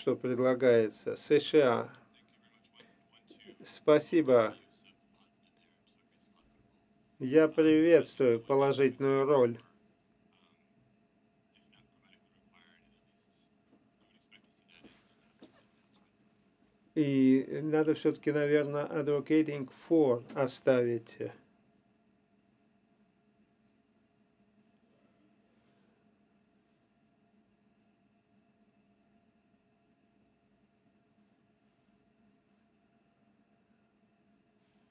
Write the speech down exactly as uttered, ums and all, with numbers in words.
что предлагается. США. Спасибо. Я приветствую положительную роль. И надо все-таки, наверное, advocating for оставить.